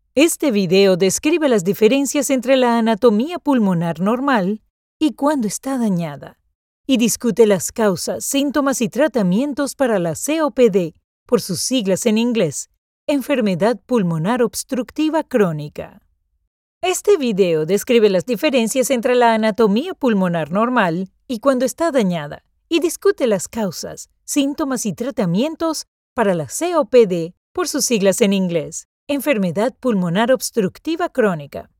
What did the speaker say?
Este video describe las diferencias entre la anatomía pulmonar normal y cuando está dañada, y discute las causas, síntomas y tratamientos para la COPD, por sus siglas en inglés, enfermedad pulmonar obstructiva crónica. Este video describe las diferencias entre la anatomía pulmonar normal y cuando está dañada, y discute las causas, síntomas y tratamientos para la COPD, por sus siglas en inglés, enfermedad pulmonar obstructiva crónica.